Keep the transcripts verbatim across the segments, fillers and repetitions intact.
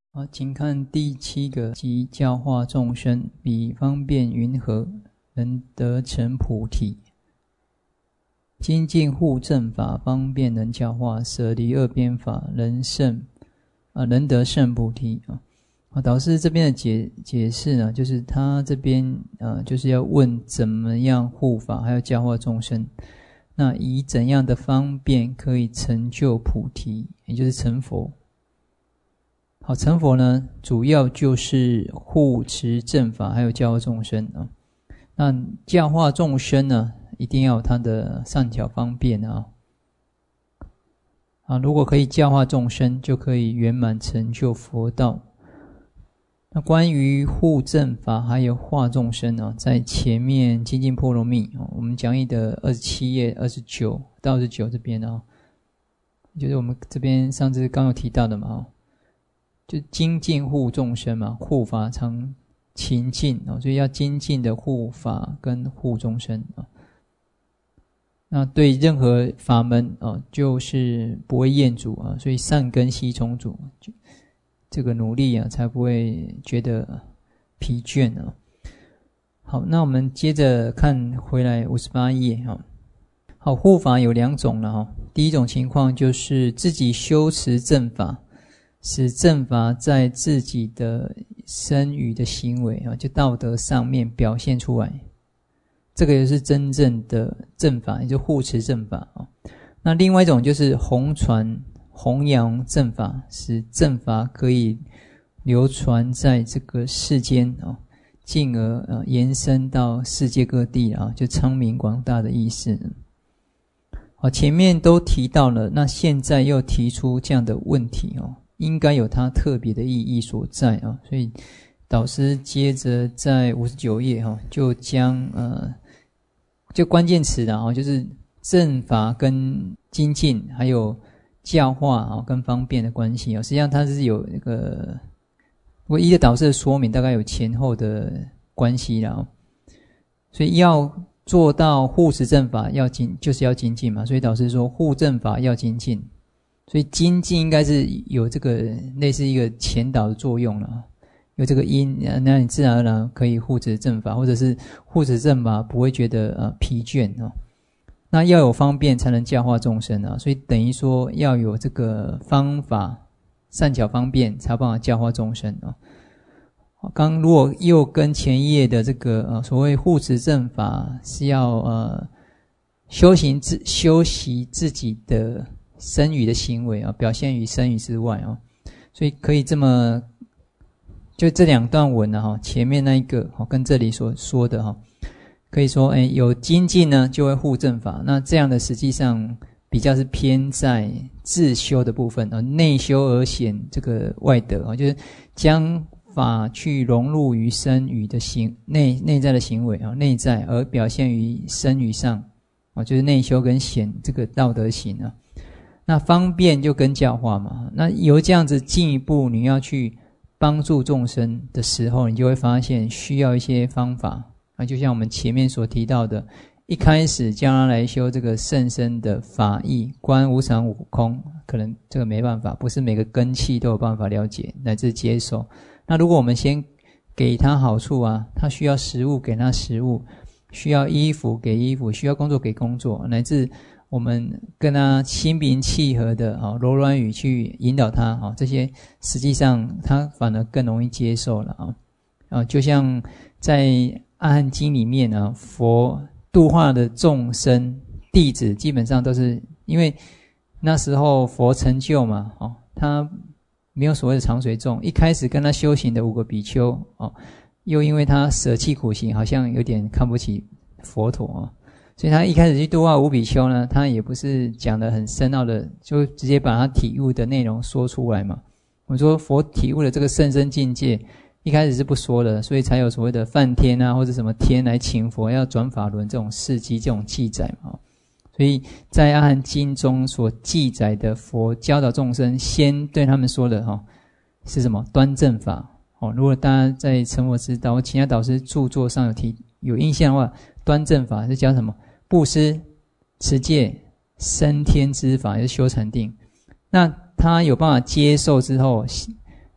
好，请看第七个，即教化众生，彼方便云何，能得成菩提？精进护正法，方便能教化，舍离二边法，能胜啊，能得胜菩提啊。啊，导师这边的解解释呢，就是他这边呃，就是要问怎么样护法，还有教化众生。那以怎样的方便可以成就菩提，也就是成佛？好，成佛呢，主要就是护持正法，还有教化众生啊。那教化众生呢，一定要有它的善巧方便啊。啊，如果可以教化众生，就可以圆满成就佛道。那关于护正法还有化众生啊，在前面精进波罗蜜啊，我们讲义的二十七页二十九到二十九这边啊，就是我们这边上次刚有提到的嘛，就精进护众生嘛，护法常勤进啊，所以要精进的护法跟护众生啊。那对任何法门啊，就是不会厌足啊，所以善根悉从主，这个努力啊，才不会觉得疲倦啊。好，那我们接着看回来五十八页哈。好，护法有两种了哈。第一种情况就是自己修持正法，使正法在自己的身语的行为啊，就道德上面表现出来。这个也是真正的正法，也就护持正法啊。那另外一种就是弘传弘扬正法，使正法可以流传在这个世间啊，进而呃延伸到世界各地啊，就昌明广大的意思。好，前面都提到了，那现在又提出这样的问题哦，应该有它特别的意义所在啊，所以导师接着在五十九页哈，就将呃就关键词啦哈，就是正法跟精进还有教化啊跟方便的关系啊，实际上它是有那个，我依着导师的说明，大概有前后的关系啦。所以要做到护持正法要精，就是要精进嘛。所以导师说护正法要精进，所以精进应该是有这个类似一个前导的作用了，有这个因，那你自然而然可以护持正法，或者是护持正法不会觉得呃疲倦哦。那要有方便才能教化众生啊，所以等于说要有这个方法善巧方便才有办法教化众生啊。刚如果又跟前一页的这个呃所谓护持正法是要呃修行自修习自己的身语的行为啊，表现于身语之外啊，所以可以这么就这两段文啊哈，前面那一个跟这里所说的哈。可以说，哎，有精进呢，就会护正法。那这样的实际上比较是偏在自修的部分啊，内修而显这个外德啊，就是将法去融入于身语的行内内在的行为啊，内在而表现于身语上啊，就是内修跟显这个道德行啊。那方便就跟教化嘛，那由这样子进一步你要去帮助众生的时候，你就会发现需要一些方法。啊，就像我们前面所提到的，一开始叫他来修这个甚深的法义，观无常无空，可能这个没办法，不是每个根器都有办法了解乃至接受。那如果我们先给他好处啊，他需要食物给他食物，需要衣服给衣服，需要工作给工作，乃至我们跟他心平气和的啊柔软语去引导他啊，这些实际上他反而更容易接受了啊啊，就像在阿含经里面啊，佛度化的众生弟子基本上都是因为那时候佛成就嘛，哦，他没有所谓的长随众，一开始跟他修行的五个比丘哦，又因为他舍弃苦行，好像有点看不起佛陀哦，所以他一开始去度化五比丘呢，他也不是讲得很深奥的，就直接把他体悟的内容说出来嘛。我说佛体悟的这个甚深境界。一开始是不说的，所以才有所谓的梵天啊，或者什么天来请佛要转法轮这种事迹这种记载嘛。所以在阿含经中所记载的佛教导众生，先对他们说的哈是什么？端正法。哦，如果大家在成佛之道或其他导师著作上有提有印象的话，端正法是教什么？布施、持戒、升天之法，也是修禅定。那他有办法接受之后，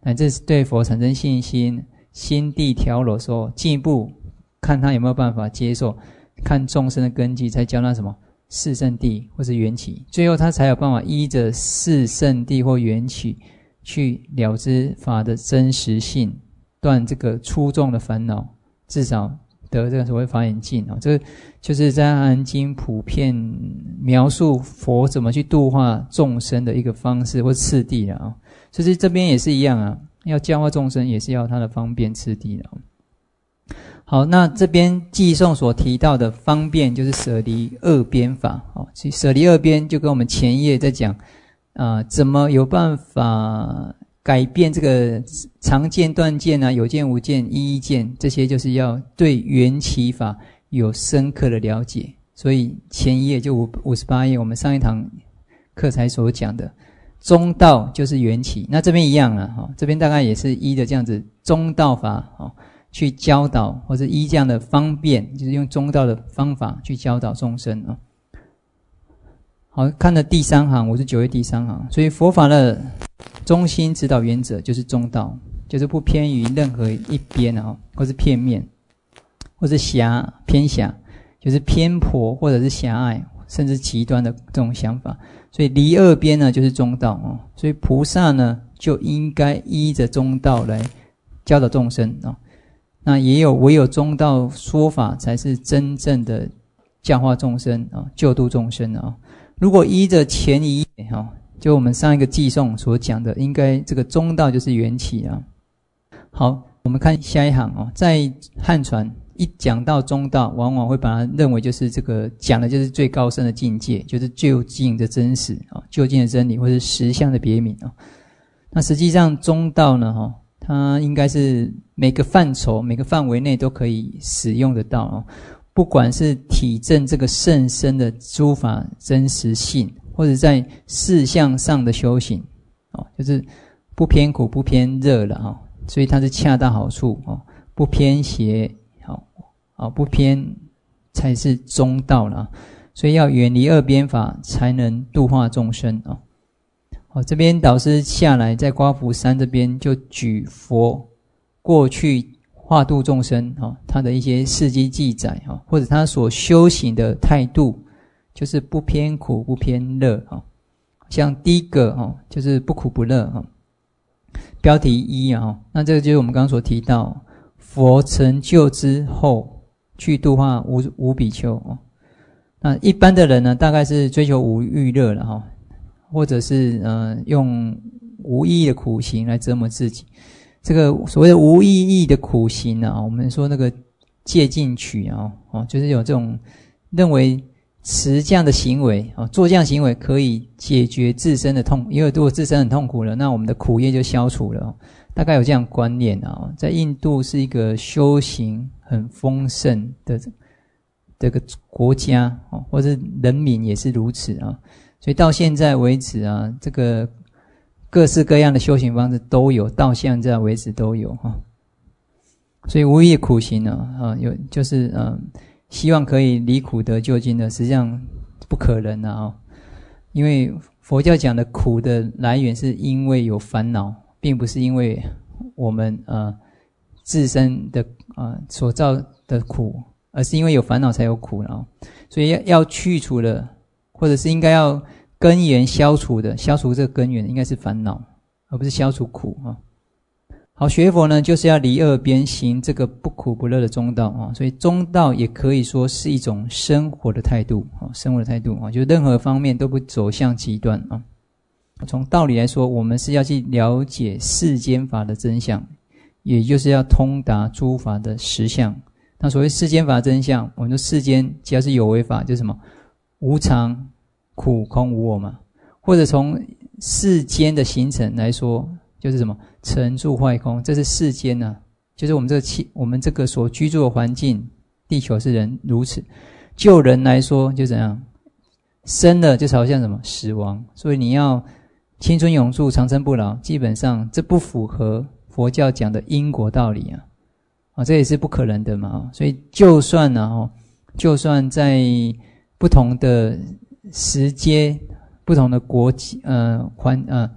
乃至对佛产生信心，心地调柔的时候，进一步看他有没有办法接受，看众生的根基，才教他什么四圣谛或是缘起，最后他才有办法依着四圣谛或缘起去了知法的真实性，断这个粗重的烦恼，至少得这个所谓法眼净。这个就是在《阿含经》普遍描述佛怎么去度化众生的一个方式或次第了啊。其实这边也是一样啊，要教化众生也是要他的方便次第了。好，那这边偈颂所提到的方便就是舍离二边法。好，所以舍离二边就跟我们前一页在讲啊、呃，怎么有办法改变这个常见断见啊，有见无见一一见，这些就是要对缘起法有深刻的了解。所以前一页就五十八页我们上一堂课才所讲的中道就是缘起，那这边一样了、哦、这边大概也是依的这样子中道法、哦、去教导，或是依这样的方便，就是用中道的方法去教导众生、哦、好，看了第三行，五十九页第三行，所以佛法的中心指导原则就是中道，就是不偏于任何一边、哦、或是片面，或是狭偏狭，就是偏颇或者是狭隘甚至极端的这种想法。所以离二边呢就是中道、哦、所以菩萨呢就应该依着中道来教导众生、哦、那也有唯有中道说法才是真正的教化众生、哦、救度众生、哦、如果依着前一页、哦、就我们上一个偈颂所讲的，应该这个中道就是缘起啊。好，我们看下一行、哦、在汉传一讲到中道，往往会把它认为就是这个讲的就是最高深的境界，就是究竟的真实、哦、究竟的真理，或是实相的别名、哦、那实际上中道呢、哦、它应该是每个范畴每个范围内都可以使用得到、哦、不管是体证这个甚深的诸法真实性，或者在事相上的修行、哦、就是不偏苦不偏热了、哦、所以它是恰到好处、哦、不偏邪啊，不偏才是中道了，所以要远离二边法，才能度化众生啊。好，这边导师下来在刮福山这边就举佛过去化度众生啊，他的一些事迹记载啊，或者他所修行的态度，就是不偏苦不偏乐啊。像第一个啊，就是不苦不乐啊。标题一啊，那这个就是我们刚刚所提到，佛成就之后。去度化无无比丘、哦、那一般的人呢，大概是追求无欲乐了哈、哦，或者是呃用无意义的苦行来折磨自己。这个所谓的无意义的苦行啊，我们说那个戒禁取啊，哦，就是有这种认为持这样的行为啊、哦，做这样的行为可以解决自身的痛，因为如果自身很痛苦了，那我们的苦业就消除了、哦。大概有这样观念啊，在印度是一个修行很丰盛的这个国家，或者人民也是如此啊，所以到现在为止啊，这个各式各样的修行方式都有，到现在为止都有哈。所以无意苦行呢，啊，有就是嗯，希望可以离苦得究竟的，实际上不可能啊，因为佛教讲的苦的来源是因为有烦恼。并不是因为我们呃自身的呃所造的苦，而是因为有烦恼才有苦了，所以要要去除的，或者是应该要根源消除的，消除这个根源应该是烦恼，而不是消除苦啊。好，学佛呢就是要离二边行这个不苦不乐的中道啊，所以中道也可以说是一种生活的态度啊，生活的态度啊，就任何方面都不走向极端啊。从道理来说，我们是要去了解世间法的真相，也就是要通达诸法的实相。那所谓世间法的真相，我们说世间只要是有为法，就是什么无常、苦、空、无我嘛。或者从世间的形成来说，就是什么成住坏空，这是世间啊，就是我们这个气，我们这个所居住的环境，地球是人如此。就人来说，就怎样生了，就是好像什么死亡，所以你要青春永驻、长生不老，基本上这不符合佛教讲的因果道理啊！啊，这也是不可能的嘛！所以就算呢、啊，就算在不同的时间、不同的国际、呃环呃不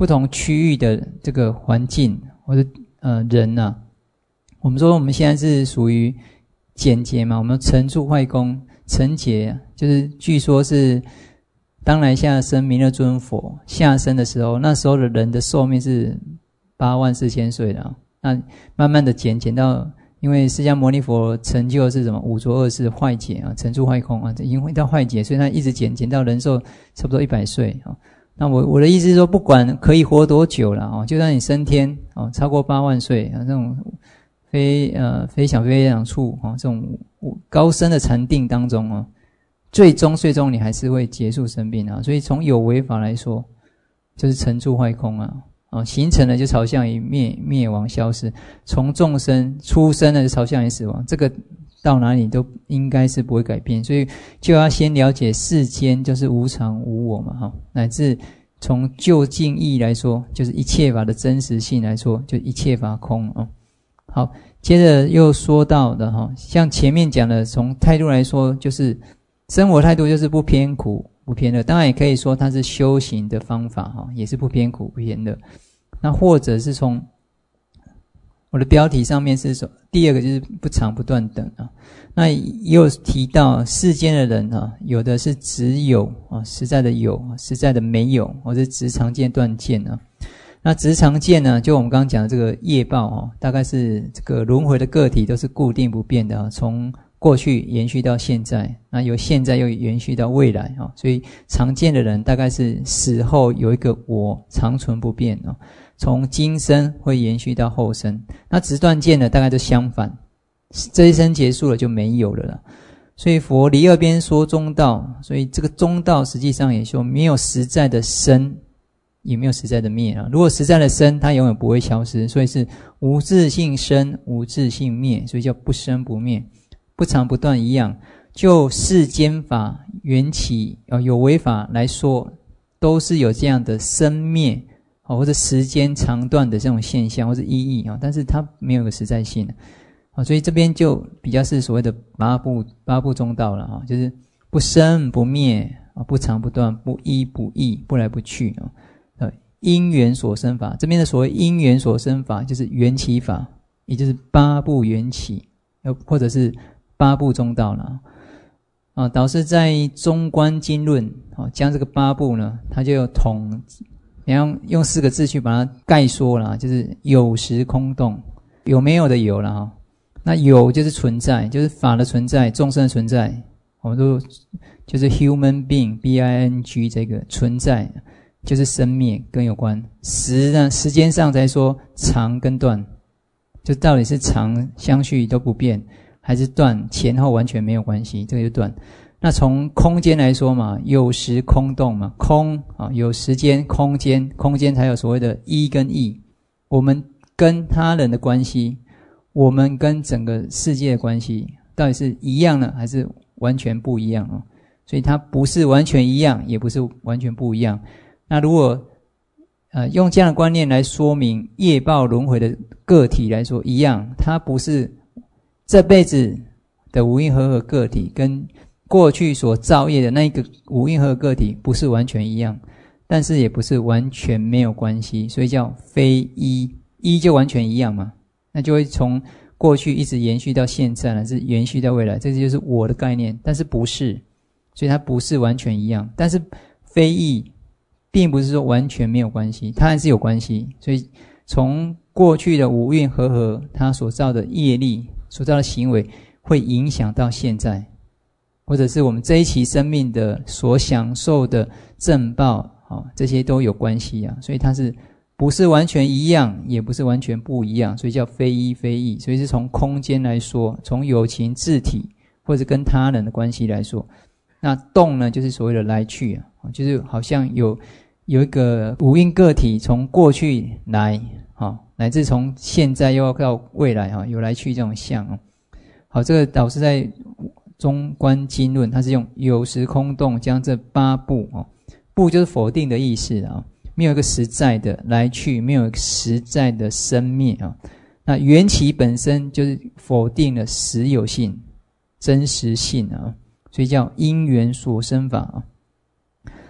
不同区域的这个环境或者呃人啊，我们说我们现在是属于简洁嘛，我们成住坏空，成洁就是据说是当来下生弥勒尊佛下生的时候，那时候的人的寿命是八万四千岁的啊，那慢慢的减减到，因为释迦牟尼佛成就是什么五浊恶世坏解啊，成住坏空啊，已经会到坏解，所以他一直减减到人寿差不多一百岁啊。那我我的意思是说，不管可以活多久了啊，就算你升天啊，超过八万岁啊，这种非呃非想非想处啊，这种高深的禅定当中啊，最终最终你还是会结束生病啊。所以从有为法来说，就是成住坏空啊。啊，形成了就朝向于灭灭亡消失，从众生出生了就朝向于死亡，这个到哪里都应该是不会改变，所以就要先了解世间就是无常无我嘛，哈，乃至从究竟义来说，就是一切法的真实性来说，就一切法空啊。好，接着又说到的哈，像前面讲的，从态度来说，就是生活态度就是不偏苦不偏乐，当然也可以说它是修行的方法哈，也是不偏苦不偏乐。那或者是从我的标题上面是说，第二个就是不长不断等啊。那也有提到世间的人啊，有的是只有啊，实在的有，实在的没有，或者直常见断见啊。那直常见呢，就我们刚刚讲的这个业报啊，大概是这个轮回的个体都是固定不变的啊，从过去延续到现在，那由现在又延续到未来啊，所以常见的人大概是死后有一个我长存不变啊。从今生会延续到后生，那直断见呢，大概都相反，这一生结束了就没有了啦。所以佛离二边说中道，所以这个中道实际上也说没有实在的生，也没有实在的灭啊。如果实在的生，它永远不会消失，所以是无自性生，无自性灭，所以叫不生不灭，不长不断一样。就世间法缘起啊有为法来说，都是有这样的生灭。或者时间长短的这种现象或者意义啊，但是它没有个实在性啊，所以这边就比较是所谓的八部八部中道了啊，就是不生不灭啊，不长不断，不依不异，不来不去啊。呃，因缘所生法，这边的所谓因缘所生法，就是缘起法，也就是八部缘起，或者是八部中道了啊。导师在《中观经论》啊，将这个八部呢，它就有统。你要用四个字去把它概说啦，就是有实空洞，有没有的有啦哈。那有就是存在，就是法的存在，众生的存在，我们都就是 human being B I N G 这个存在，就是生灭跟有关。时呢，时间上才说长跟断，就到底是长相续都不变，还是断前后完全没有关系，这个就断。那从空间来说嘛，有时空洞嘛，空啊有时间空间，空间才有所谓的一跟异。我们跟他人的关系，我们跟整个世界的关系，到底是一样呢，还是完全不一样啊？所以它不是完全一样，也不是完全不一样。那如果呃用这样的观念来说明业报轮回的个体来说一样，它不是这辈子的无因和合个体跟过去所造业的那个无因和合个体不是完全一样，但是也不是完全没有关系，所以叫非一，一就完全一样嘛，那就会从过去一直延续到现在，乃至延续到未来，这就是我的概念，但是不是，所以它不是完全一样。但是非异并不是说完全没有关系，它还是有关系，所以从过去的五蕴和合，它所造的业力所造的行为会影响到现在，或者是我们这一期生命的所享受的正报、哦、这些都有关系啊，所以它是不是完全一样，也不是完全不一样，所以叫非一非异。所以是从空间来说，从有情自体或者跟他人的关系来说，那动呢就是所谓的来去啊，就是好像有有一个无因个体从过去来啊，乃至从现在又要到未来啊，有来去这种相啊。好，这个导师在中观经论，它是用有时空洞将这八部啊，部就是否定的意思啊，没有一个实在的来去，没有一个实在的生灭啊。那缘起本身就是否定了实有性、真实性啊，所以叫因缘所生法啊。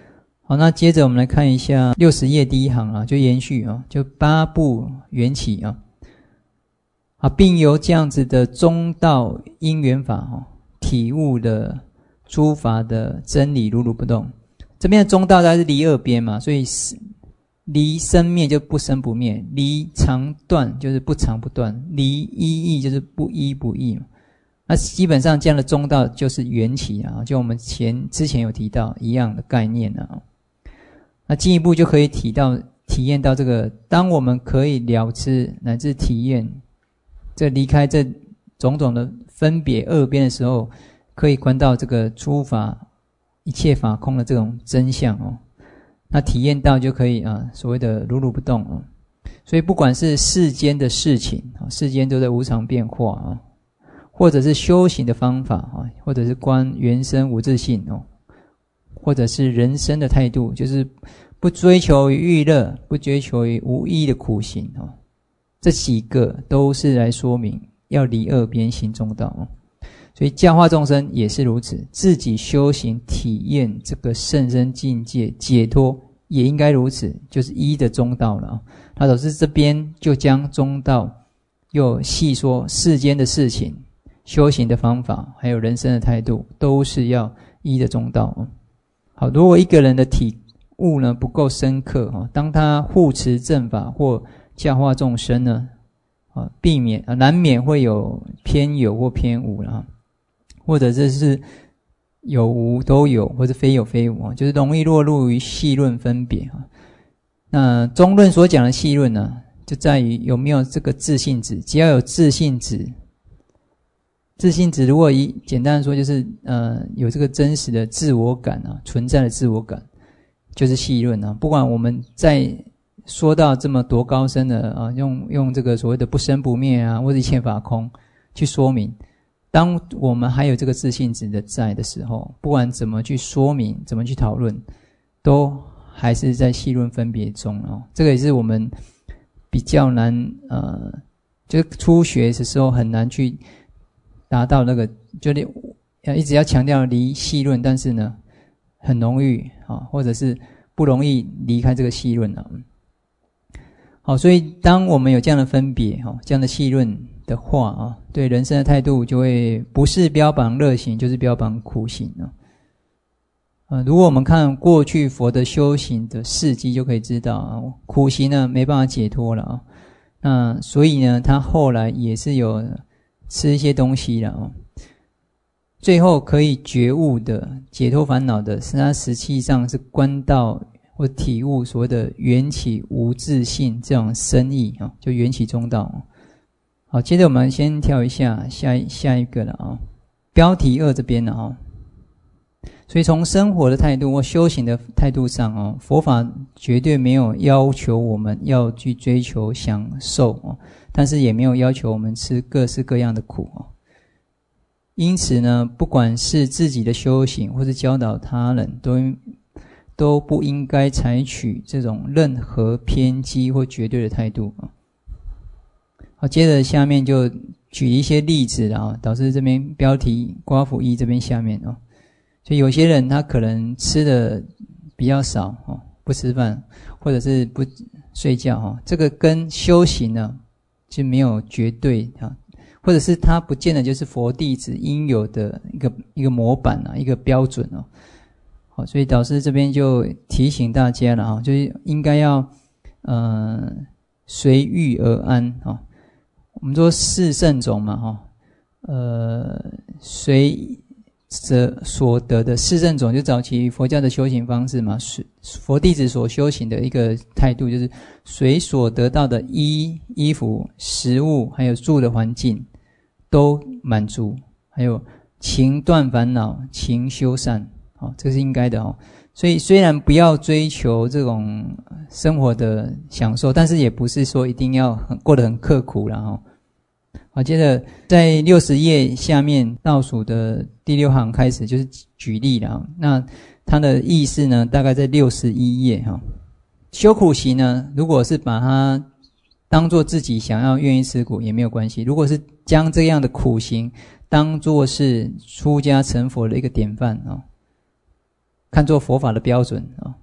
好，那接着我们来看一下六十页第一行啊，就延续啊，就八部缘起啊，啊，并由这样子的中道因缘法哈，体悟的诸法的真理如如不动。这边的中道它是离二边嘛，所以离生灭就不生不灭，离长断就是不长不断，离一义就是不一不异嘛。那基本上这样的中道就是缘起啊，就我们前之前有提到一样的概念啊。那进一步就可以提到体验到这个，当我们可以了知乃至体验这离开这种种的分别二边的时候，可以观到这个诸法一切法空的这种真相哦。那体验到就可以啊，所谓的如如不动哦。所以不管是世间的事情，世间都在无常变化啊，或者是修行的方法啊，或者是观原生无自性哦，或者是人生的态度，就是不追求于欲乐，不追求于无益的苦行哦。这几个都是来说明要离二边行中道哦。所以教化众生也是如此，自己修行体验这个甚深境界解脱也应该如此，就是一的中道了。那导致这边就将中道又细说世间的事情、修行的方法，还有人生的态度，都是要一的中道。好，如果一个人的体悟呢不够深刻，当他护持正法或教化众生呢，避免难免会有偏有或偏无了，或者这是有无都有，或者非有非无，就是容易落入于细论分别。那中论所讲的细论呢，就在于有没有这个自性质，只要有自性质，自性质如果以简单的说就是呃有这个真实的自我感啊，存在的自我感，就是细论啊。不管我们在说到这么多高深的啊，用用这个所谓的不生不灭啊，或者一切法空去说明，当我们还有这个自性质的在的时候，不管怎么去说明，怎么去讨论，都还是在细论分别中哦。这个也是我们比较难呃，就是初学的时候很难去达到那个，就一直要强调离细论，但是呢很容易啊，或者是不容易离开这个细论啊。好，所以当我们有这样的分别哈，这样的细论的话啊，对人生的态度就会不是标榜乐行，就是标榜苦行啊。呃，如果我们看过去佛的修行的事迹，就可以知道啊，苦行呢没办法解脱了啊。那所以呢，他后来也是有吃一些东西了啊。最后可以觉悟的、解脱烦恼的，是他实际上是观到或体悟所谓的缘起无自性这种深意啊，就缘起中道。好，接着我们先跳一下下一下一个了啊，标题二这边了啊。所以从生活的态度或修行的态度上哦，佛法绝对没有要求我们要去追求享受哦，但是也没有要求我们吃各式各样的苦哦。因此呢，不管是自己的修行或是教导他人，都都不应该采取这种任何偏激或绝对的态度啊。好，接着下面就举一些例子啊，导致这边标题刮符一这边下面哦。所以有些人他可能吃的比较少哦，不吃饭或者是不睡觉哦，这个跟修行呢就没有绝对啊，或者是他不见得就是佛弟子应有的一个一个模板啊，一个标准哦。好，所以导师这边就提醒大家了啊，就是应该要呃随遇而安啊。我们说四圣种嘛哈，呃随所得的四圣种就早期佛教的修行方式嘛，佛弟子所修行的一个态度就是随所得到的衣衣服、食物还有住的环境都满足，还有勤断烦恼、勤修善，哦，这是应该的哦。所以虽然不要追求这种生活的享受，但是也不是说一定要很过得很刻苦啦哦。好，接着在六十页下面倒数的第六行开始就是举例了。那它的意思呢，大概在六十一页哈。修苦行呢，如果是把它当作自己想要愿意吃苦也没有关系。如果是将这样的苦行当作是出家成佛的一个典范啊，看作佛法的标准啊，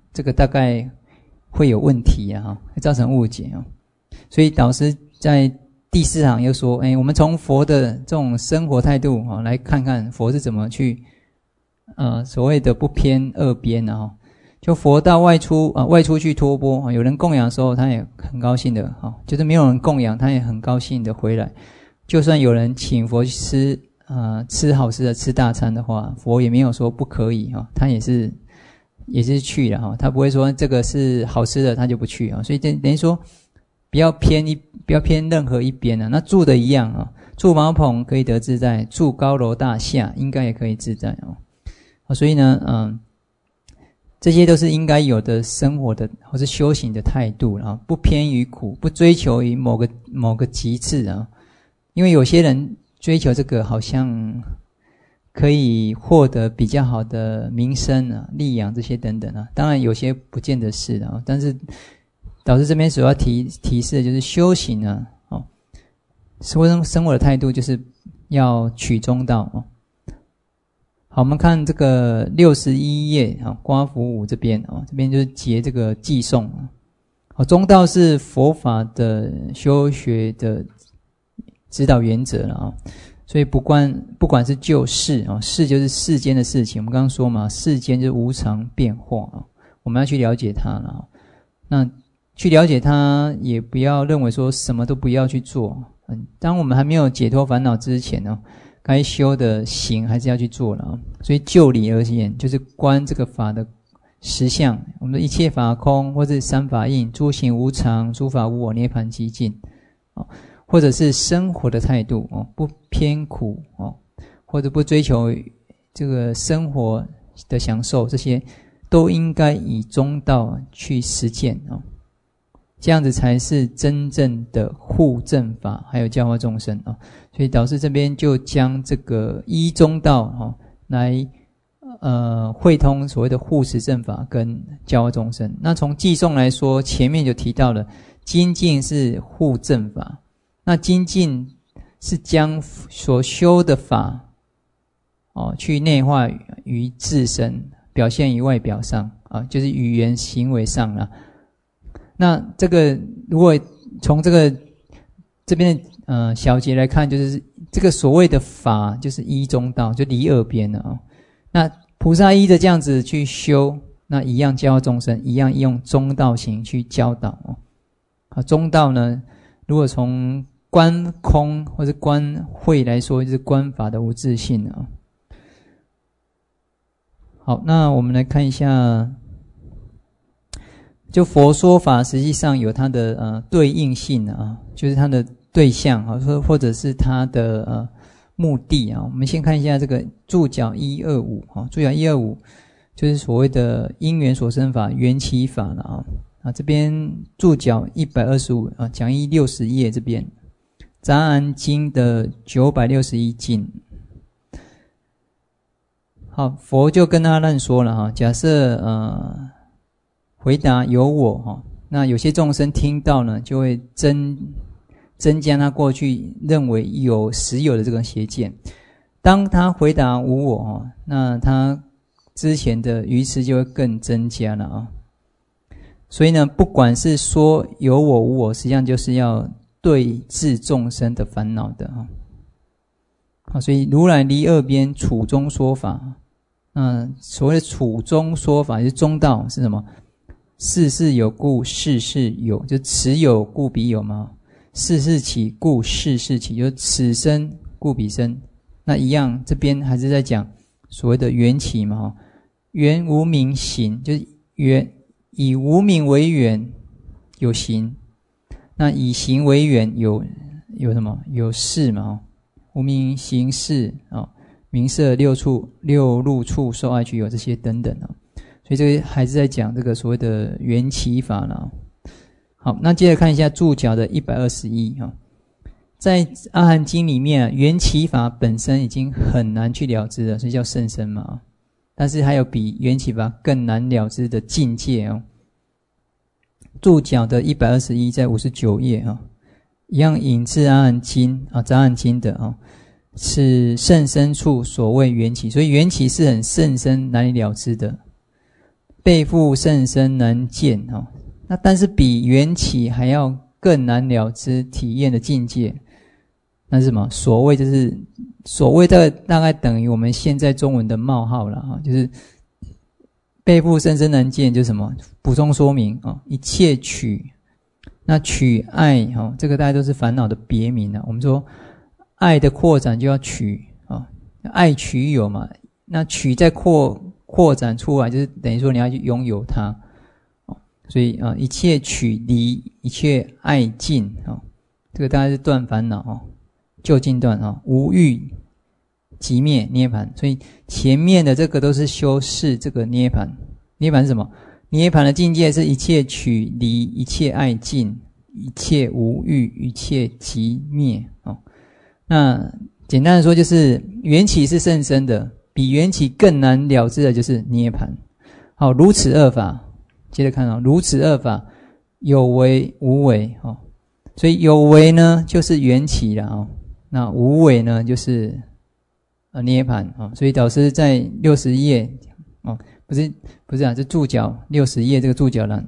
这个大概会有问题啊，会造成误解啊。所以导师在第四行又说，哎，我们从佛的这种生活态度啊，来看看佛是怎么去呃所谓的不偏二边啊。就佛到外出啊，外出去托钵啊，有人供养的时候，他也很高兴的啊；就是没有人供养，他也很高兴的回来。就算有人请佛去吃啊、呃，吃好吃的，吃大餐的话，佛也没有说不可以啊，他也是也是去了哈，他不会说这个是好吃的他就不去啊。所以等等于说，不要偏一，不要偏任何一边啊。那住的一样啊，住茅棚可以得自在，住高楼大厦应该也可以自在哦。啊，所以呢，嗯。这些都是应该有的生活的或是修行的态度啊，不偏于苦，不追求于某个某个极致啊。因为有些人追求这个好像可以获得比较好的名声啊、利养这些等等啊。当然有些不见得是啊，但是导师这边所要提提示的就是修行啊，哦，生生活的态度就是要取中道哦。好，我们看这个六十一页啊，刮符五这边啊，这边就是结这个偈颂啊。好，中道是佛法的修学的指导原则了啊，所以不管不管是就事啊，事就是世间的事情，我们刚刚说嘛，世间就是无常变化啊，我们要去了解它了啊。那去了解它，也不要认为说什么都不要去做。嗯，当我们还没有解脱烦恼之前呢，该修的行还是要去做了啊。所以就理而言，就是观这个法的实相，我们的一切法空，或者三法印，诸行无常，诸法无我，涅槃寂尽啊，或者是生活的态度哦，不偏苦哦，或者不追求这个生活的享受，这些都应该以中道去实践啊。这样子才是真正的护正法，还有教化众生啊。所以导师这边就将这个依中道啊来呃汇通所谓的护持正法跟教化众生。那从偈颂来说，前面就提到了精进是护正法，那精进是将所修的法哦去内化于自身，表现于外表上啊，就是语言行为上啦。那这个如果从这个这边呃小节来看，就是这个所谓的法就是依中道，就离二边了啊、哦。那菩萨依着这样子去修，那一样教众生，一样用中道行去教导哦。啊，中道呢，如果从观空或者观慧来说，就是观法的无自性啊、哦。好，那我们来看一下。就佛说法实际上有它的呃对应性啊，就是它的对象啊，或或者是它的呃目的啊。我们先看一下这个注脚一二五啊，注脚一二五就是所谓的因缘所生法、缘起法了啊。啊，这边注脚一百二十五啊，讲义六十页这边杂安经的九百六十一经。好，佛就跟阿难说了哈，假设呃。回答有我哈，那有些众生听到呢，就会增增加他过去认为有实有的这个邪见。当他回答无我哈，那他之前的愚痴就会更增加了啊。所以呢，不管是说有我无我，实际上就是要对治众生的烦恼的啊。好，所以如来离二边，处中说法。嗯，所谓的处中说法，就是中道是什么？事事有故事事有，就此有故彼有嘛。事事起故事事起，就此生故彼生。那一样，这边还是在讲所谓的缘起嘛。缘无明行，就是缘以无明为缘有行，那以行为缘有有什么？有事嘛。无明行识啊，名色六处六入处受爱取有这些等等啊。所以这个还是在讲这个所谓的缘起法了。好，那接着看一下注脚的一百二十一哈，在阿含经里面，缘起法本身已经很难去了知了，所以叫甚深嘛。但是还有比缘起法更难了知的境界哦。注脚的一百二十一在五十九页啊，一样引自阿含经啊，杂含经的啊，是甚深处所谓缘起，所以缘起是很甚深难以了知的。 背负甚深难见哦。那但是比缘起还要更难了知体验的境界，那是什么？所谓就是所谓的大概等于我们现在中文的冒号了哈，就是背负甚深难见，就是什么？补充说明啊，一切取，那取爱哈，这个大家都是烦恼的别名啊。我们说爱的扩展就要取啊，爱取有嘛，那取再扩扩展出来，就是等于说你要去拥有它。所以啊，一切取离，一切爱尽啊，这个大概是断烦恼啊，究竟断啊，无欲即灭涅槃。所以前面的这个都是修饰这个涅槃。涅槃是什么？涅槃的境界是一切取离，一切爱尽，一切无欲，一切即灭啊。那简单的说，就是缘起是甚深的，比缘起更难了知的就是涅槃。好，如此二法。接着看啊，如此二法，有为无为哦，所以有为呢就是缘起了哦，那无为呢就是呃涅槃啊。所以导师在六十页哦，不是不是啊，是注脚六十页这个注脚栏，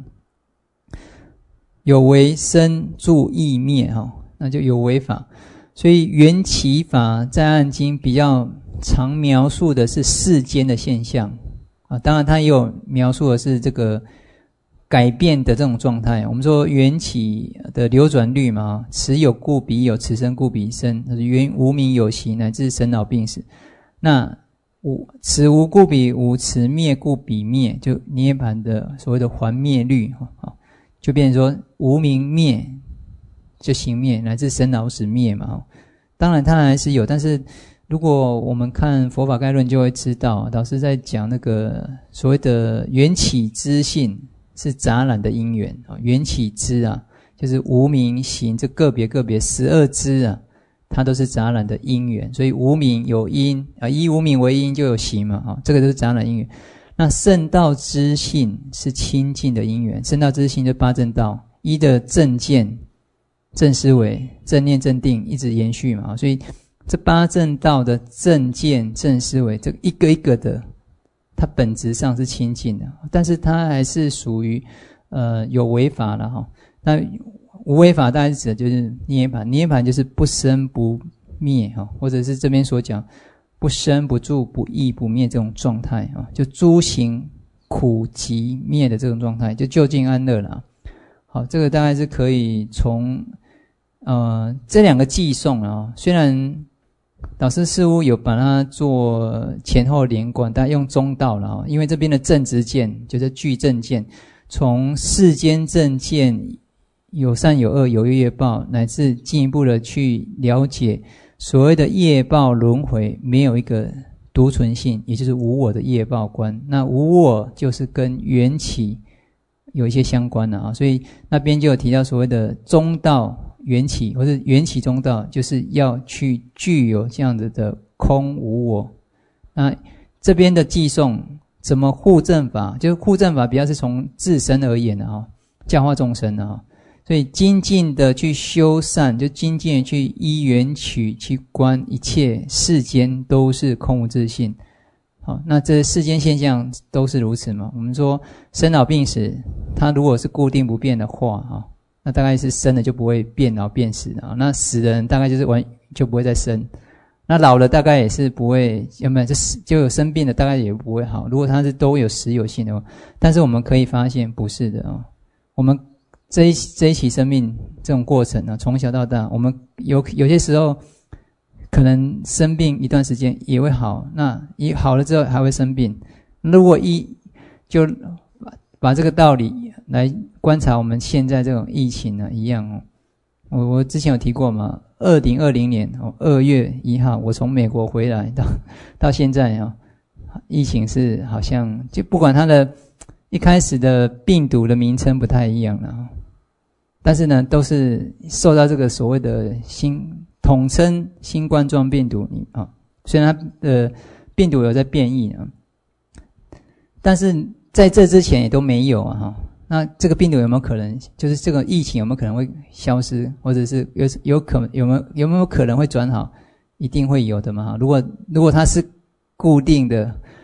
有为生住异灭哈，那就有为法。所以缘起法在暗经比较常描述的是世间的现象啊，当然它也有描述的是这个改变的这种状态。我们说缘起的流转率嘛，此有故彼有，此生故彼生，缘无明有习，乃至生老病死。那无此无故彼无，此灭故彼灭，就涅槃的所谓的还灭率，就变成说无明灭就行灭，乃至生老死灭嘛。当然它还是有，但是如果我们看佛法概论就会知道，导师在讲那个所谓的缘起之性是杂染的因缘，缘起支啊，就是无明行这个别个别十二支啊，它都是杂染的因缘。所以无明有因啊，依无明为因就有行嘛，啊，这个都是杂染因缘。那圣道之性是清净的因缘，圣道之性就八正道，一的正见、正思维、正念、正定，一直延续嘛，所以这八正道的正见、正思维，这一个一个的。它本质上是清净的，但是它还是属于呃有为法了哈。那无为法大概是指的就是涅槃，涅槃就是不生不灭哈，或者是这边所讲不生不住不异不灭这种状态啊，就诸行苦集灭的这种状态，就究竟安乐了。好，这个大概是可以从呃这两个寄送啊，虽然导师似乎有把它做前后连贯，但用中道了啊，因为这边的正直见就是具正见，从世间正见有善有恶有业业报，乃至进一步的去了解所谓的业报轮回没有一个独存性，也就是无我的业报观。那无我就是跟缘起有一些相关的啊，所以那边就有提到所谓的中道缘起，或是缘起中道，就是要去具有这样子的空无我。那这边的寄送怎么护正法，就是护正法比较是从自身而言的啊，教化众生啊，所以精进的去修善，就精进的去依缘起去观一切世间都是空无自性。好，那这世间现象都是如此嘛？我们说生老病死，它如果是固定不变的话啊，那大概是生了就不会变老变死啊，那死人大概就是完就不会再生，那老了大概也是不会，有没有就死就有生病的大概也不会好。如果它是都有实有性的话，但是我们可以发现不是的啊。我们这一这一期生命这种过程呢，从小到大，我们有有些时候可能生病一段时间也会好，那一好了之后还会生病。如果一就把把这个道理来观察我们现在这种疫情呢，一样哦。我我之前有提过嘛，二零二零年哦二月一号，我从美国回来到到现在啊，疫情是好像就不管它的一开始的病毒的名称不太一样了，但是呢，都是受到这个所谓的新统称新冠状病毒啊。虽然它的病毒有在变异呢，但是在这之前也都没有啊哈。那这个病毒有没有可能，就是这个疫情有没有可能会消失，或者是有有可有没有有没有可能会转好？一定会有的嘛。如果如果它是固定的，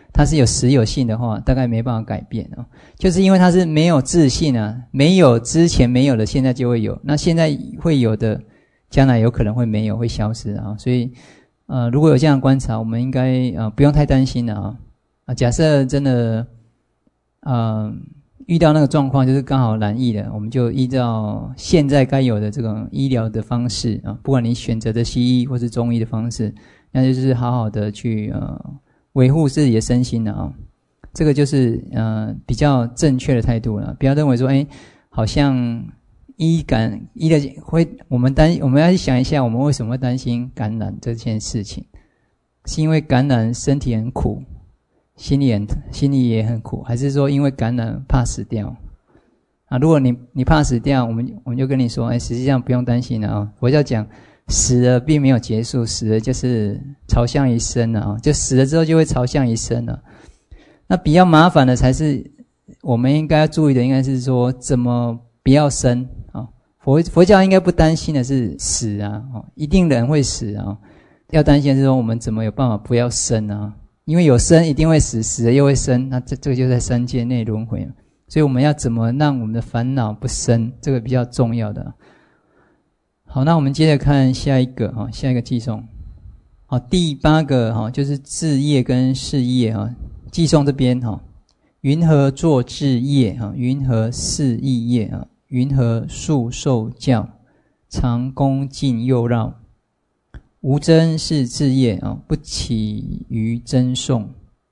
它是有实有性的话，大概没办法改变哦。就是因为它是没有自性啊，没有之前没有的，现在就会有，那现在会有的，将来有可能会没有，会消失啊。所以呃，如果有这样的观察，我们应该呃不用太担心了啊。啊，假设真的呃遇到那个状况，就是刚好染疫了，我们就依照现在该有的这种医疗的方式啊，不管你选择的西医或是中医的方式，那就是好好的去呃维护自己的身心了啊。这个就是呃比较正确的态度了，不要认为说，哎，好像医感医的会，我们担我们要去想一下，我们为什么会担心感染这件事情，是因为感染身体很苦。心里很心里也很苦，还是说因为感染怕死掉啊？如果你你怕死掉，我们我们就跟你说，哎，实际上不用担心了啊。佛教讲死了并没有结束，死了就是朝向一生了啊，就死了之后就会朝向一生了。那比较麻烦的才是我们应该要注意的，应该是说怎么不要生啊。佛佛教应该不担心的是死啊，一定人会死啊，要担心的是说我们怎么有办法不要生啊。因为有生一定会死，死了又会生，那这这个就在三界内轮回，所以我们要怎么让我们的烦恼不生，这个比较重要的。好，那我们接着看下一个哈，下一个偈颂。好，第八个哈就是志业跟事业哈，偈颂这边哈，云何作志业哈，云何事义业啊，云何述受教，常恭敬诱绕。无争是志业啊，不起于争讼。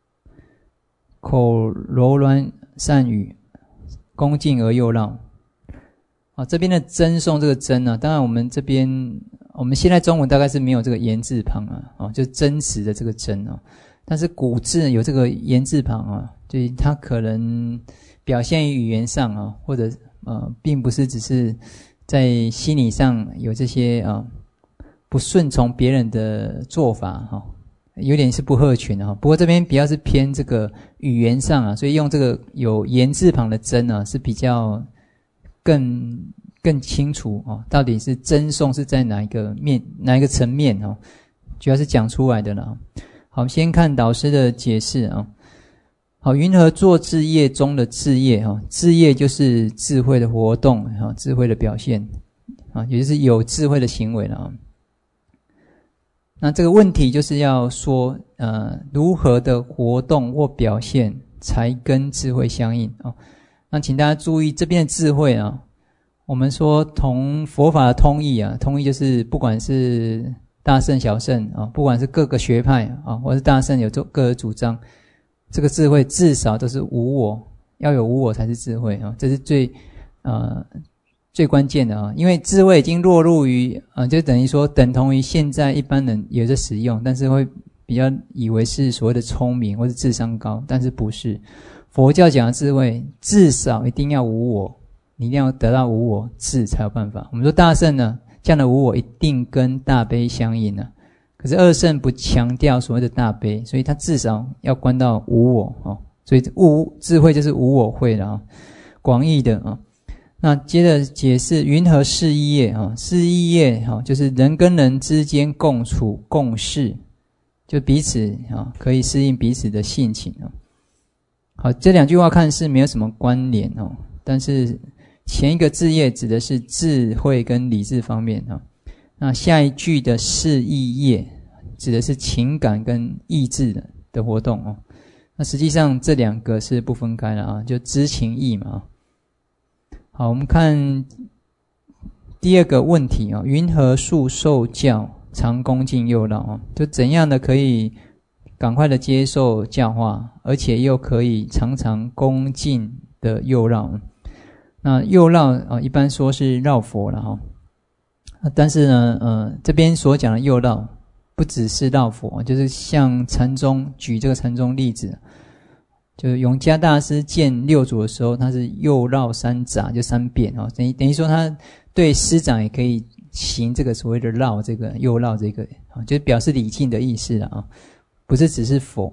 口柔软善语，恭敬而诱绕。啊，这边的争讼这个争啊，当然我们这边我们现在中文大概是没有这个言字旁啊，啊，就真实的这个真啊。但是古字有这个言字旁啊，所以它可能表现于语言上啊，或者呃，并不是只是在心理上有这些啊。不顺从别人的做法哈，有点是不合群啊。不过这边比较是偏这个语言上啊，所以用这个有言字旁的真啊，是比较更更清楚啊，到底是真颂是在哪一个面哪一个层面啊，主要是讲出来的了。好，先看导师的解释啊。好，云何作志业中的志业啊？志业就是智慧的活动啊，智慧的表现啊，也就是有智慧的行为了啊。那这个问题就是要说，呃，如何的活动或表现才跟智慧相应啊？那请大家注意这边的智慧啊，我们说同佛法的通义啊，通义就是不管是大乘小乘啊，不管是各个学派啊，或是大乘有各个主张，这个智慧至少都是无我，要有无我才是智慧啊，这是最呃。最关键的啊，因为智慧已经落入于呃，就等于说等同于现在一般人有在使用，但是会比较以为是所谓的聪明或是智商高，但是不是。佛教讲的智慧，至少一定要无我，你一定要得到无我智才有办法。我们说大乘呢，这样的无我一定跟大悲相应啊。可是二乘不强调所谓的大悲，所以它至少要关到无我哦。所以无智慧就是无我慧了啊，广义的啊。那接着解释云何事义业啊？事义业哈，就是人跟人之间共处共事，就彼此啊可以适应彼此的性情啊。好，这两句话看似没有什么关联哦，但是前一个志业指的是智慧跟理智方面啊，那下一句的事义业指的是情感跟意志的的活动哦。那实际上这两个是不分开的啊，就知情意嘛。好，我们看第二个问题啊，云何述受教，常恭敬诱绕啊？就怎样的可以赶快的接受教化，而且又可以常常恭敬的诱绕。那诱绕啊，一般说是绕佛了哈。但是呢，呃，这边所讲的诱绕，不只是绕佛，就是像禅宗举这个禅宗例子。就是永嘉大师见六祖的时候，他是右绕三匝，就三遍哦，等于等于说他对师长也可以行这个所谓的绕，这个右绕这个啊，就表示礼敬的意思了啊，不是只是佛。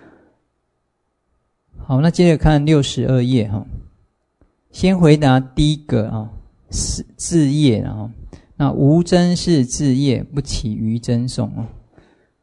好，那接着看六十二页哈，先回答第一个啊，是志业啊，那无争是志业，不起于争讼啊。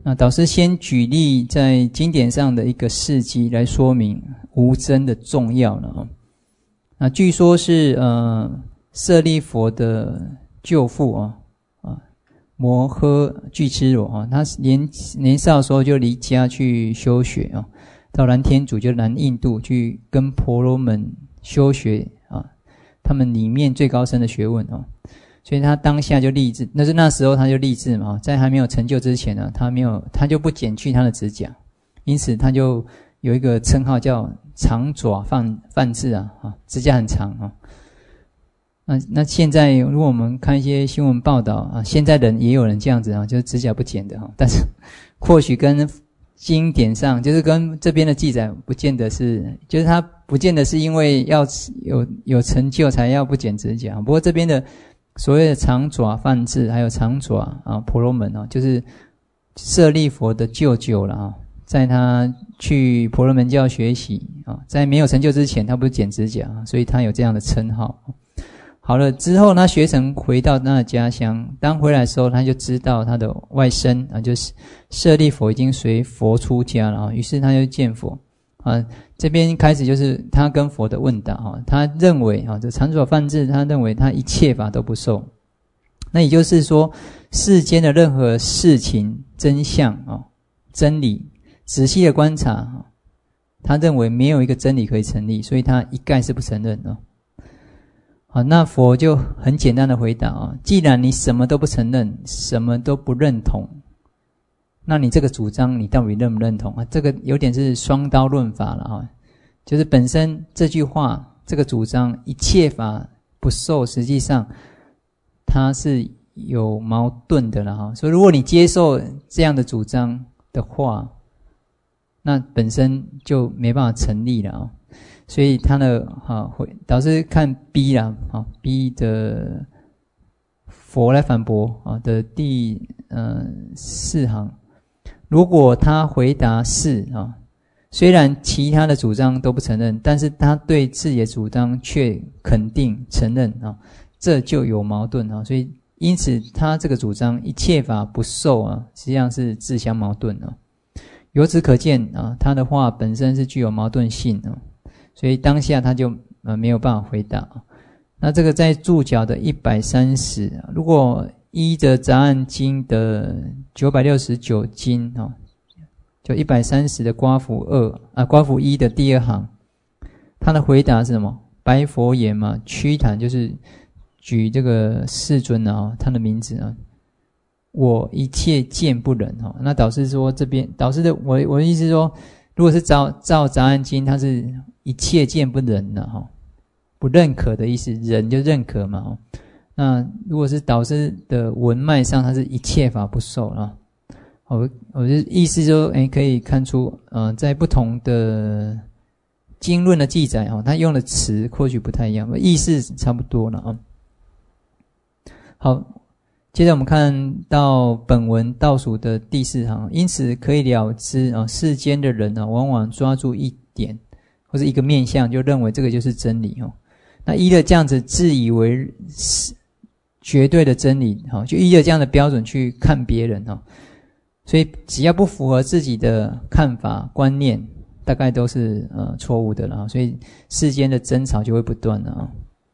那导师先举例在经典上的一个事迹来说明无争的重要了啊。那据说是呃舍利佛的舅父啊啊摩诃俱絺罗啊，他年年少的时候就离家去修学啊，到南天竺就南印度去跟婆罗门修学啊，他们里面最高深的学问啊。所以他当下就立志，那是那时候他就立志嘛，在还没有成就之前呢，他没有，他就不剪去他的指甲，因此他就有一个称号叫长爪梵梵志啊，啊，指甲很长啊。那那现在如果我们看一些新闻报道啊，现在人也有人这样子啊，就是指甲不剪的哈，但是或许跟经典上，就是跟这边的记载不见得是，就是他不见得是因为要有有成就才要不剪指甲，不过这边的。所谓的长爪梵志还有长爪啊婆罗门啊，就是舍利佛的舅舅了啊，在他去婆罗门教学习啊，在没有成就之前他不是剪指甲，所以他有这样的称号。好了之后他学成回到他的家乡，当回来的时候他就知道他的外甥啊，就是舍利佛已经随佛出家了啊，于是他就见佛啊。这边开始就是他跟佛的问答啊，他认为啊，这长爪梵志他认为他一切法都不受，那也就是说世间的任何事情真相啊真理仔细的观察啊，他认为没有一个真理可以成立，所以他一概是不承认的。好，那佛就很简单的回答啊，既然你什么都不承认，什么都不认同，那你这个主张你到底认不认同啊？这个有点是双刀论法了啊，就是本身这句话这个主张一切法不受，实际上它是有矛盾的了哈。所以如果你接受这样的主张的话，那本身就没办法成立了啊。所以他的哈会导师看 B 啦啊 B 的佛来反驳啊的第呃四行。如果他回答是啊，虽然其他的主张都不承认，但是他对自己的主张却肯定承认啊，这就有矛盾啊。所以因此他这个主张一切法不受啊，实际上是自相矛盾啊。由此可见啊，他的话本身是具有矛盾性啊，所以当下他就呃没有办法回答。那这个在注脚的一百三十，如果依着杂案经的九百六十九经啊，就一百三十的刮符二啊，刮符一的第二行，他的回答是什么？白佛言嘛，屈檀就是举这个世尊啊，他的名字啊，我一切见不忍哈。那导师说这边导师的我我的意思是说，如果是照照杂案经，他是一切见不忍的哈，不认可的意思，忍就认可嘛。那如果是导师的文脉上，它是一切法不受啊。我我的意思说，哎，可以看出，呃，在不同的经论的记载哦，他用的词或许不太一样，意思差不多了啊。好，接着我们看到本文倒数的第四行，因此可以了知啊，世间的人啊，往往抓住一点或者一个面向，就认为这个就是真理哦。那依着这样子自以为是绝对的真理，就依着这样的标准去看别人，所以只要不符合自己的看法观念，大概都是呃错误的了，所以世间的争吵就会不断了。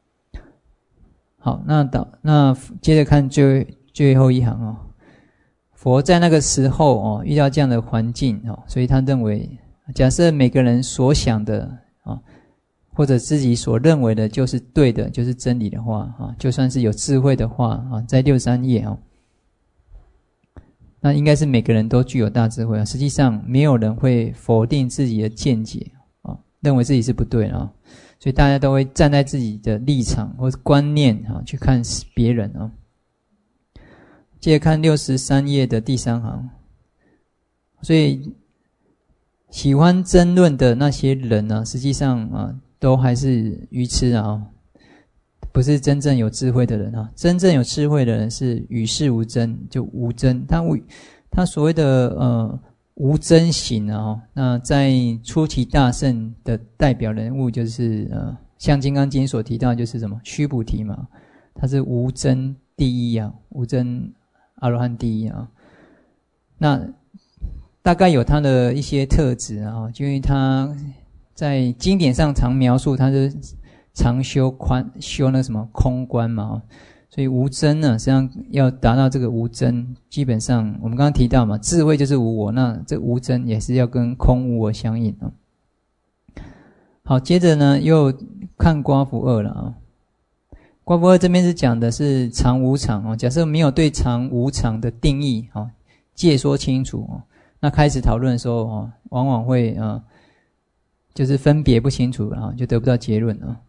好，那导那接着看最最后一行哦，佛在那个时候哦遇到这样的环境哦，所以他认为，假设每个人所想的啊，或者自己所认为的就是对的，就是真理的话啊，就算是有智慧的话啊，在六十三页啊，那应该是每个人都具有大智慧啊。实际上没有人会否定自己的见解啊，认为自己是不对啊，所以大家都会站在自己的立场或者观念啊去看别人啊。接着看六十三页的第三行，所以喜欢争论的那些人呢，实际上啊，都还是愚痴啊，不是真正有智慧的人啊。真正有智慧的人是与世无争，就无争。他无他所谓的呃无争行啊，那在初期大圣的代表人物就是呃，像《金刚经》所提到就是什么须菩提嘛，他是无争第一啊，无争阿罗汉第一啊。那大概有它的一些特质啊，就因为它在经典上常描述它是常修宽修那什么空观嘛，所以无争呢，实际上要达到这个无争，基本上我们刚刚提到嘛，智慧就是无我，那这无争也是要跟空无我相应啊。好，接着呢又看刮符二了啊。刮符二这边是讲的是常无常哦，假设没有对常无常的定义哦，界说清楚哦，那开始讨论的时候哦，往往会啊，就是分别不清楚啊，就得不到结论啊。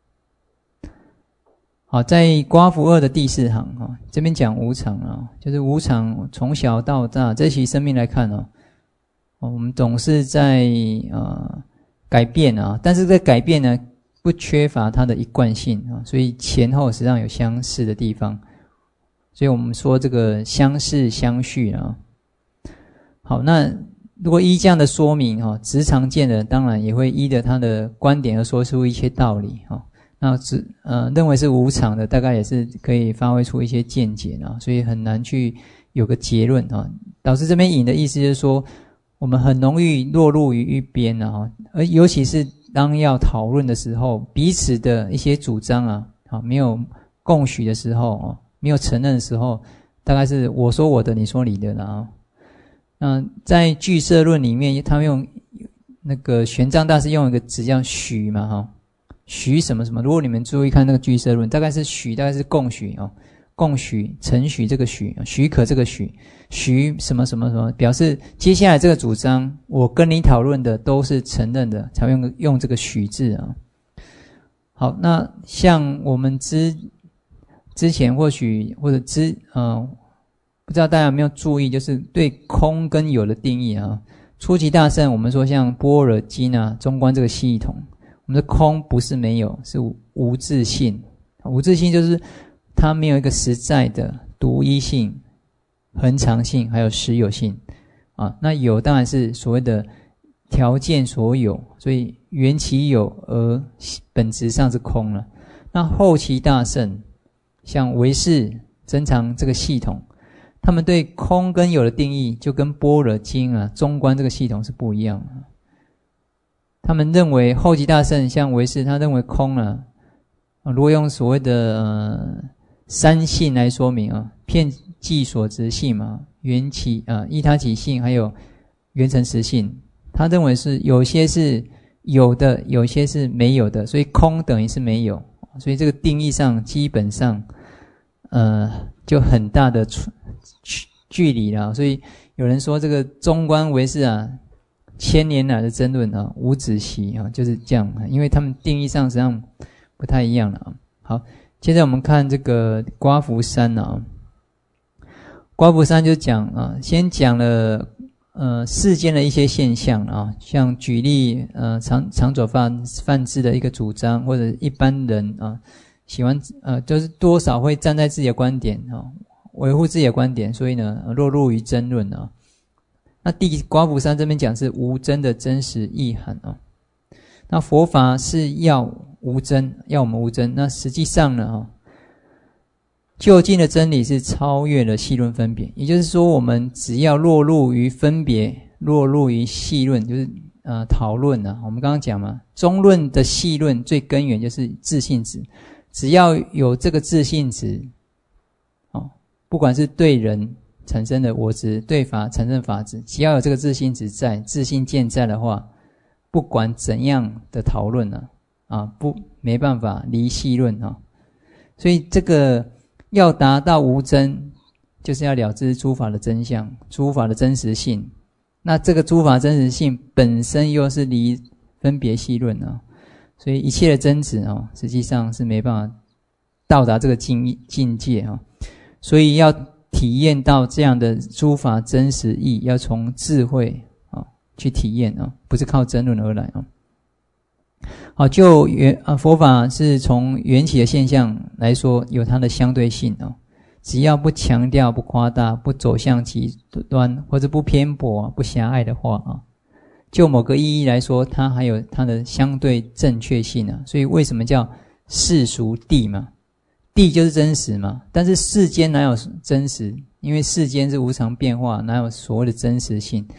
好，在刮符二的第四行啊，这边讲无常啊，就是无常从小到大这期生命来看啊，我们总是在呃改变啊，但是这改变呢不缺乏它的一贯性啊，所以前后实际上有相似的地方，所以我们说这个相似相续啊。好，那如果依这样的说明啊，直常见的当然也会依着他的观点而说出一些道理啊。那只呃认为是无常的，大概也是可以发挥出一些见解啊，所以很难去有个结论啊。导师这边引的意思就是说，我们很容易落入于一边啊，而尤其是当要讨论的时候，彼此的一些主张啊，啊没有共许的时候啊，没有承认的时候，大概是我说我的，你说你的了啊。嗯，在俱舍论里面，他们用那个玄奘大师用一个词叫许嘛哈。许什么什么，如果你们注意看那个俱舍论，大概是许，大概是共许哦，共许、承许这个许，许可这个许，许什么什么什么，表示接下来这个主张，我跟你讨论的都是承认的，才会用用这个许字啊。好，那像我们之之前或许或者之呃，不知道大家有没有注意，就是对空跟有的定义啊。初级大乘，我们说像般若经啊、中观这个系统。我们的空不是没有，是无自性。无自性就是它没有一个实在的独一性、恒常性，还有实有性啊。那有当然是所谓的条件所有，所以缘起有而本质上是空了。那后期大乘，像唯识、增长这个系统，他们对空跟有的定义，就跟般若经啊、中观这个系统是不一样的。他们认为后期大乘像唯识，他认为空啊，如果用所谓的呃三性来说明啊，遍计所执性嘛，缘起啊、依他起性，还有缘成实性，他认为是有些是有的，有些是没有的，所以空等于是没有，所以这个定义上基本上呃就很大的距离了。所以有人说这个中观唯识啊，千年来的争论啊，无止息啊，就是这样，因为他们定义上实际上不太一样了啊。好，接着我们看这个刮符三啊，刮符三就讲啊，先讲了呃世间的一些现象啊，像举例呃长长左犯犯智的一个主张，或者一般人啊喜欢呃就是多少会站在自己的观点啊，维护自己的观点，所以呢落入于争论啊。那第刮符三这边讲是无真的真实意涵啊。那佛法是要无真，要我们无真。那实际上呢啊，究竟的真理是超越了细论分别，也就是说，我们只要落入于分别，落入于细论，就是呃讨论啊。我们刚刚讲嘛，中论的细论最根源就是自性质，只要有这个自性质，哦，不管是对人产生的我执，对法产生的法执，只要有这个自性执在，自性健在的话，不管怎样的讨论呢，啊，不没办法离细论啊。所以这个要达到无真，就是要了知诸法的真相，诸法的真实性。那这个诸法真实性本身又是离分别细论啊，所以一切的真执啊，实际上是没办法到达这个境境界啊。所以要体验到这样的诸法真实义，要从智慧啊去体验啊，不是靠争论而来啊。好，就缘啊佛法是从缘起的现象来说，有它的相对性啊。只要不强调、不夸大、不走向极端，或者不偏颇、不狭隘的话啊，就某个意义来说，它还有它的相对正确性啊。所以为什么叫世俗谛嘛？谛就是真实嘛，但是世间哪有真实？因为世间是无常变化，哪有所谓的真实性？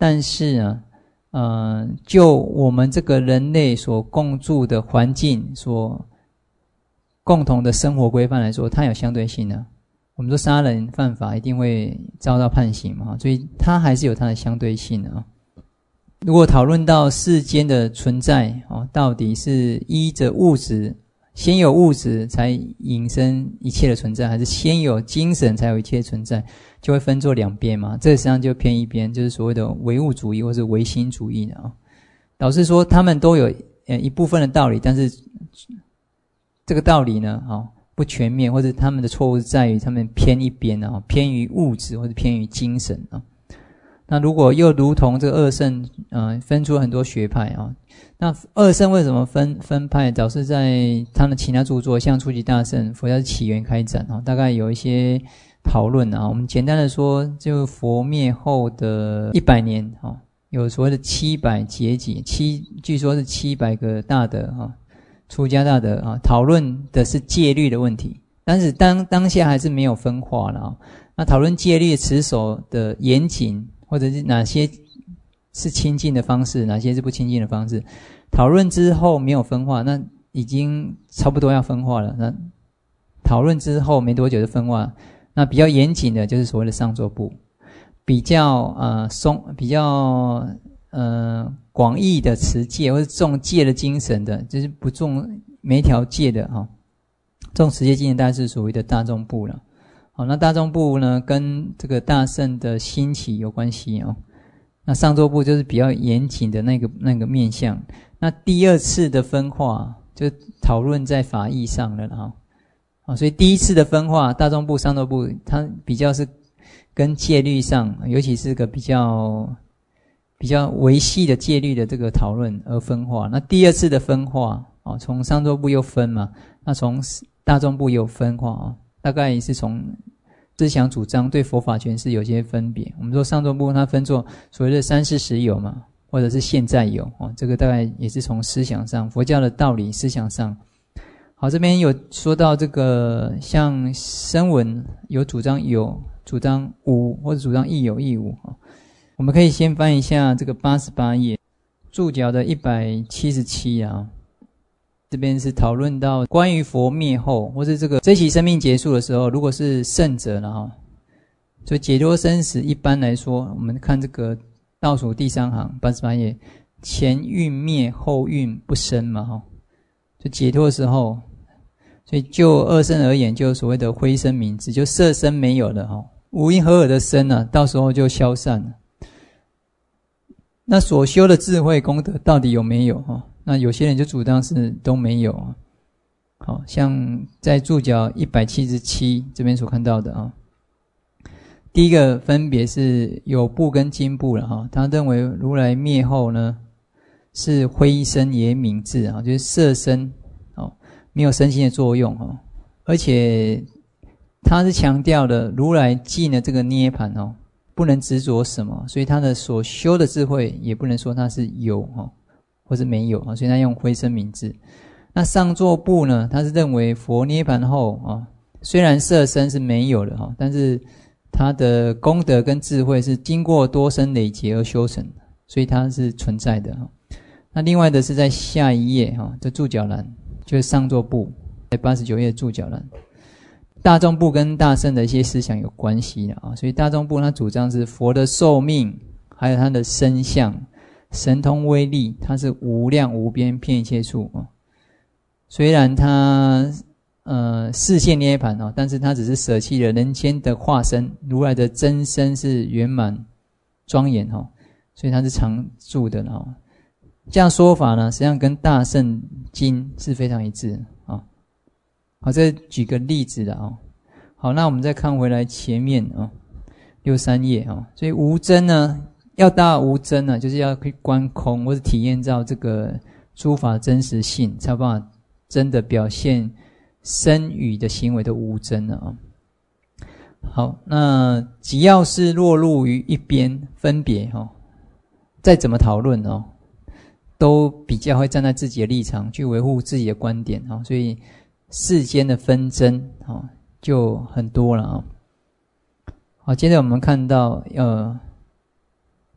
但是啊，呃，就我们这个人类所共住的环境，所共同的生活规范来说，它有相对性的。我们说杀人犯法一定会遭到判刑嘛，所以它还是有它的相对性的啊。如果讨论到世间的存在哦，到底是依着物质，先有物质才引申一切的存在，还是先有精神才有一切存在，就会分作两边嘛。这实际上就偏一边，就是所谓的唯物主义或是唯心主义的啊。导致说他们都有呃一部分的道理，但是这个道理呢，哦不全面，或者他们的错误在于他们偏一边啊，偏于物质或者偏于精神啊。那如果又如同这个二圣，呃，分出很多学派啊。那二圣为什么分分派？早是在他的其他著作，像初级大圣、佛教起源开展啊，大概有一些讨论啊。我们简单的说，就佛灭后的一百年啊，有所谓的七百劫集，七据说是七百个大德啊，出家大德啊，讨论的是戒律的问题，但是当当下还是没有分化了啊。那讨论戒律持守的严谨，或者是哪些是亲近的方式，哪些是不亲近的方式，讨论之后没有分化，那已经差不多要分化了。那讨论之后没多久就分化，那比较严谨的就是所谓的上座部，比较呃松，比较呃广义的持戒或者重戒的精神的，就是不重每一条戒的哈，重持戒精神大概是所谓的大众部了。好，那大众部呢，跟这个大圣的兴起有关系哦。那上座部就是比较严谨的那个那个面向。那第二次的分化就讨论在法义上了哈。好，所以第一次的分化，大众部、上座部，它比较是跟戒律上，尤其是个比较比较维系的戒律的这个讨论而分化。那第二次的分化，哦，从上座部又分嘛，那从大众部又分化啊。大概是从思想主张对佛法诠释有些分别。我们说上座部它分作所谓的三世实有嘛，或者是现在有哦，这个大概也是从思想上，佛教的道理思想上。好，这边有说到这个，像声闻有主张有，主张无，或者主张亦有亦无。我们可以先翻一下这个八十八页，注脚的一百七十七啊。这边是讨论到关于佛灭后，或是这个这期生命结束的时候，如果是圣者了哈，所以解脱生死一般来说，我们看这个倒数第三行八十八页，前运灭后运不生嘛哈，就解脱的时候，所以就二圣而言，就所谓的灰身名字，就色身没有了哈，无因合尔的身呢、啊，到时候就消散了。那所修的智慧功德到底有没有哈？那有些人就主张是都没有啊。好，像在注脚一百七十七这边所看到的啊，第一个分别是有部跟经部了哈。他认为如来灭后呢，是灰身也泯智啊，就是色身哦，没有身心的作用哦，而且他是强调了如来进了这个涅槃哦，不能执着什么，所以他的所修的智慧也不能说他是有哦。或是没有啊，所以他用灰身泯智。那上座部呢，他是认为佛涅槃后啊，虽然色身是没有的哈，但是他的功德跟智慧是经过多生累劫而修成的，所以它是存在的哈。那另外的是在下一页哈，这注脚栏就是上座部，在八十九页注脚栏，大众部跟大圣的一些思想有关系的啊，所以大众部他主张是佛的寿命，还有他的身相。神通威力，它是无量无边，遍一切处啊。虽然它呃示现涅槃啊，但是它只是舍弃了人间的化身，如来的真身是圆满庄严哈，所以它是常住的哈。这样说法呢，实际上跟大圣经是非常一致啊。好，这举个例子的啊。好，那我们再看回来前面啊，六十三页啊，所以无真呢。要大无真呢、啊，就是要去观空，或是体验到这个诸法真实性，才有办法真的表现身语的行为的无真了啊。好，那只要是落入于一边分别哈、哦，再怎么讨论哦，都比较会站在自己的立场去维护自己的观点啊、哦，所以世间的纷争啊、哦、就很多了啊。好，接着我们看到呃。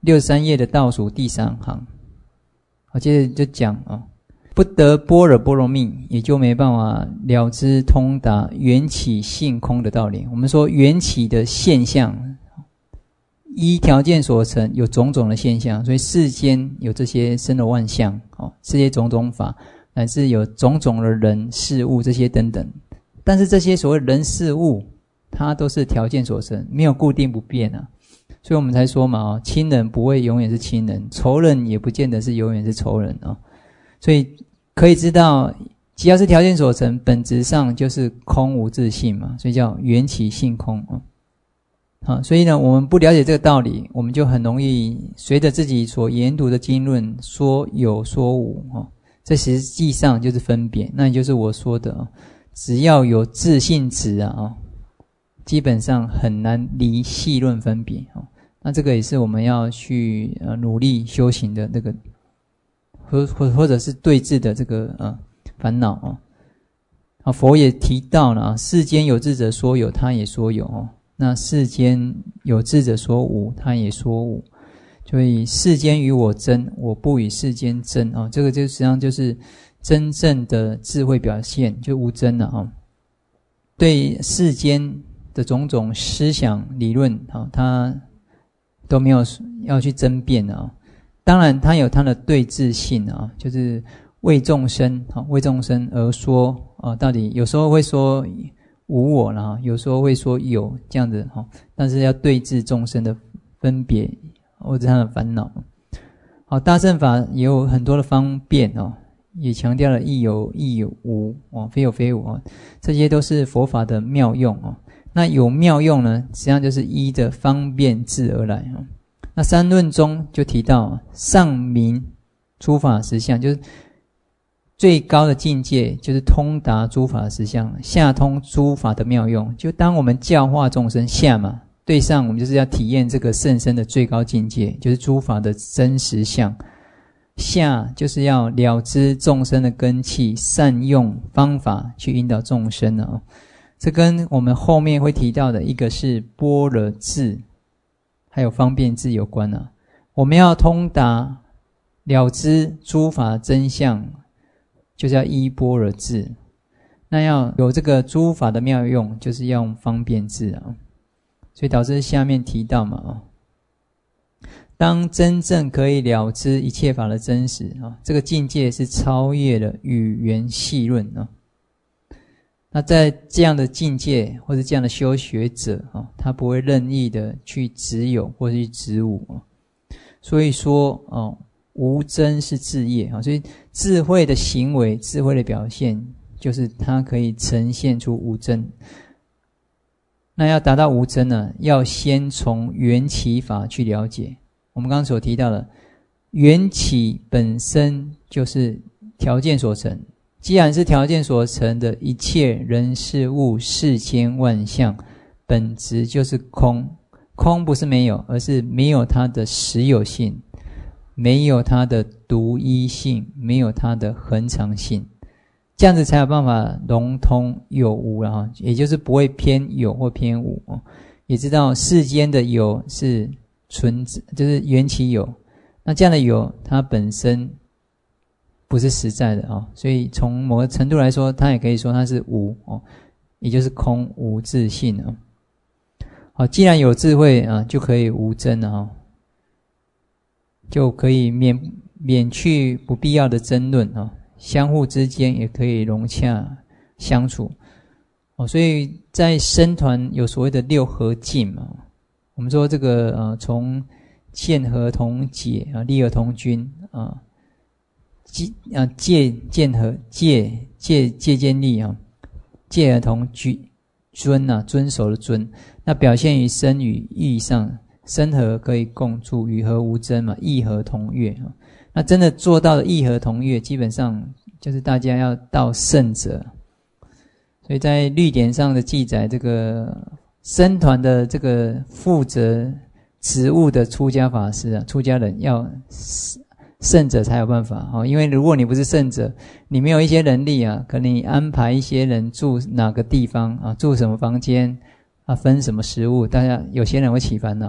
六十三页的倒数第三行，好，接着就讲啊，不得般若波罗蜜，也就没办法了知通达缘起性空的道理。我们说缘起的现象，依条件所成，有种种的现象，所以世间有这些生罗万象，哦，这些种种法，乃至有种种的人事物这些等等。但是这些所谓人事物，它都是条件所成，没有固定不变啊。所以我们才说嘛，哦，亲人不会永远是亲人，仇人也不见得是永远是仇人啊。所以可以知道，只要是条件所成，本质上就是空无自性嘛，所以叫缘起性空啊。好，所以呢，我们不了解这个道理，我们就很容易随着自己所研读的经论说有说无啊，这实际上就是分别。那也就是我说的啊，只要有自性质啊，基本上很难离细论分别啊。那这个也是我们要去呃努力修行的那个，或或或者是对治的这个呃烦恼啊。啊，佛也提到了啊，世间有智者说有，他也说有哦。那世间有智者说无，他也说无。所以世间与我争，我不与世间争啊。这个就实际上就是真正的智慧表现，就无争了啊。对世间的种种思想理论啊，他都没有要去争辩啊。当然他有他的对治性啊，就是为众生啊，为众生而说啊，到底有时候会说无我啦，有时候会说有这样子哈，但是要对治众生的分别或者他的烦恼。好，大乘法也有很多的方便哦，也强调了亦有亦有无哦，非有非无哦，这些都是佛法的妙用哦。那有妙用呢，实际上就是依着方便智而来哦。那三论中就提到上明诸法实相，就是最高的境界，就是通达诸法实相，下通诸法的妙用。就当我们教化众生，下嘛，对上我们就是要体验这个甚深的最高境界，就是诸法的真实相。下就是要了知众生的根器，善用方法去引导众生哦。这跟我们后面会提到的一个是般若智，还有方便智有关啊。我们要通达了知诸法真相，就是要依般若智。那要有这个诸法的妙用，就是要用方便智啊。所以导致下面提到嘛，当真正可以了知一切法的真实啊，这个境界是超越了语言细论啊。那在这样的境界或者这样的修学者啊，他不会任意的去执有或是去执无啊。所以说哦，无真是智业啊，所以智慧的行为、智慧的表现，就是它可以呈现出无真。那要达到无真呢，要先从缘起法去了解。我们刚刚所提到的，缘起本身就是条件所成。既然是条件所成的一切人事物世间万象，本质就是空。空不是没有，而是没有它的实有性，没有它的独一性，没有它的恒常性，这样子才有办法融通有无啦，也就是不会偏有或偏无。也知道世间的有是存，就是缘起有，那这样的有它本身不是实在的啊，所以从某个程度来说，它也可以说它是无哦，也就是空无自性啊。好，既然有智慧啊，就可以无争啊，就可以免免去不必要的争论啊，相互之间也可以融洽相处哦。所以在僧团有所谓的六合敬嘛，我们说这个呃，从见合同解啊，利合同均啊。戒啊戒见合戒戒戒见利啊，戒而同居遵啊，遵守的遵。那表现于身与意上，身和可以共住，与和无争嘛，意和同悦啊。那真的做到了意和同悦，基本上就是大家要到圣者。所以在律典上的记载，这个僧团的这个负责职务的出家法师啊，出家人要圣者才有办法哦，因为如果你不是圣者，你没有一些能力啊，可能你安排一些人住哪个地方啊，住什么房间啊，分什么食物，大家有些人会起烦恼啊，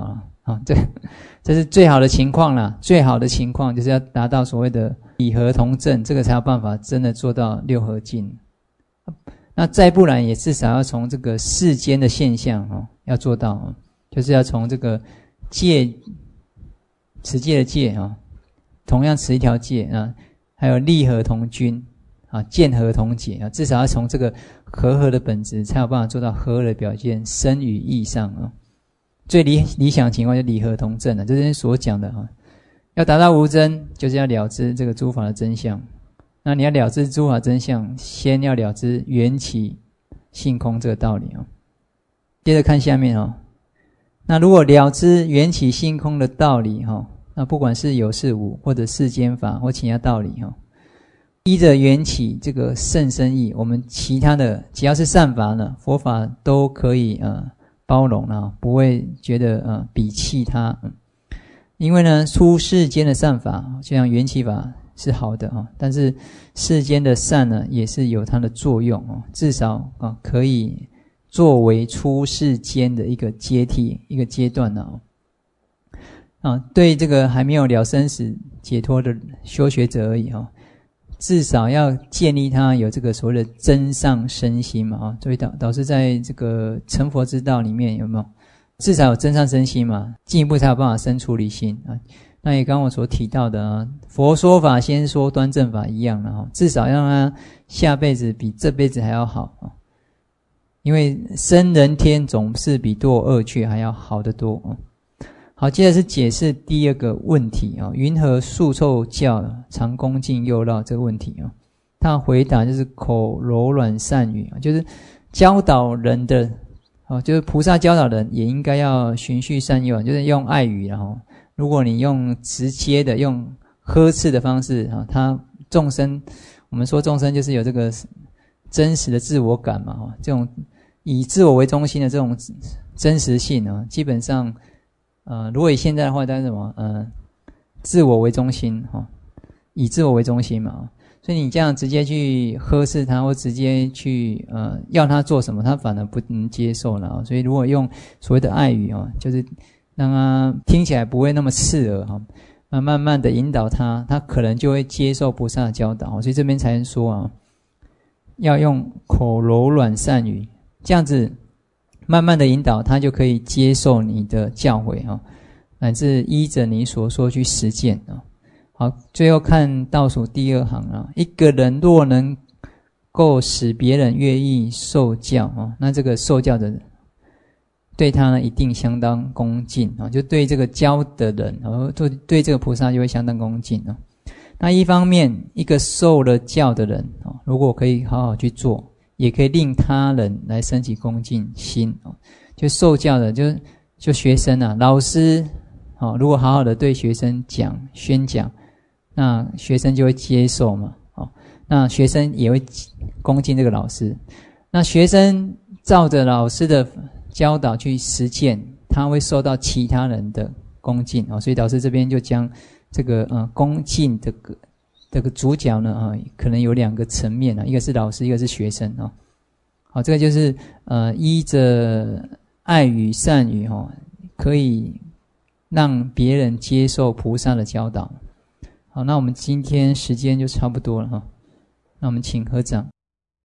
啊，这这是最好的情况啦，最好的情况就是要达到所谓的理合同正，这个才有办法真的做到六合敬。那再不然也至少要从这个世间的现象哦，要做到哦，就是要从这个戒持戒的戒啊，同样持一条戒啊，还有利合同均啊，见合同解啊，至少要从这个和合的本质才有办法做到和合的表现，身与意上啊。最理理想情况就理合同正了，这是所讲的啊。要达到无争，就是要了知这个诸法的真相。那你要了知诸法真相，先要了知缘起性空这个道理啊。接着看下面啊，那如果了知缘起性空的道理哈，那不管是有是无，或者世间法或其他道理哈，依着缘起这个甚深义，我们其他的只要是善法呢，佛法都可以呃包容了，不会觉得呃鄙弃它。嗯，因为呢，出世间的善法，就像缘起法是好的啊，但是世间的善呢，也是有它的作用啊，至少啊可以作为出世间的一个阶梯、一个阶段呢。啊，对这个还没有了生死解脱的修学者而已啊，至少要建立他有这个所谓的真上身心嘛啊，所以导导致在这个成佛之道里面有没有？至少有真上身心嘛，进一步才有办法生出离心啊。那也刚刚我所提到的啊，佛说法先说端正法一样了啊，至少让他下辈子比这辈子还要好啊。因为生人天总是比堕恶趣还要好得多啊。好，接着是解释第二个问题啊，云何素臭教常恭敬诱绕这个问题啊？他回答就是口柔软善语啊，就是教导人的啊，就是菩萨教导人也应该要循序善诱，就是用爱语，然后如果你用直接的、用呵斥的方式啊，他众生，我们说众生就是有这个真实的自我感嘛，这种以自我为中心的这种真实性啊，基本上。呃，如果以现在的话，当然什么？呃，自我为中心哈、哦，以自我为中心嘛。所以你这样直接去呵斥他，或直接去呃要他做什么，他反而不能接受了、哦。所以如果用所谓的爱语哦，就是让他听起来不会那么刺耳哈，那、哦、慢慢的引导他，他可能就会接受菩萨的教导。所以这边才说啊，要用口柔软善语，这样子。慢慢的引导，他就可以接受你的教诲啊，乃至依着你所说去实践啊。好，最后看倒数第二行啊，一个人若能够使别人愿意受教啊，那这个受教的人对他呢一定相当恭敬啊，就对这个教的人啊，对对这个菩萨就会相当恭敬啊。那一方面，一个受了教的人啊，如果可以好好去做。也可以令他人来升起恭敬心哦，就受教的就就学生啊，老师哦，如果好好的对学生讲宣讲，那学生就会接受嘛，哦，那学生也会恭敬这个老师，那学生照着老师的教导去实践，他会受到其他人的恭敬哦，所以导师这边就将这个呃恭敬的个。这个主角呢啊，可能有两个层面啊，一个是老师，一个是学生啊。好，这个就是呃依着爱语善语哈，可以让别人接受菩萨的教导。好，那我们今天时间就差不多了哈，那我们请合掌。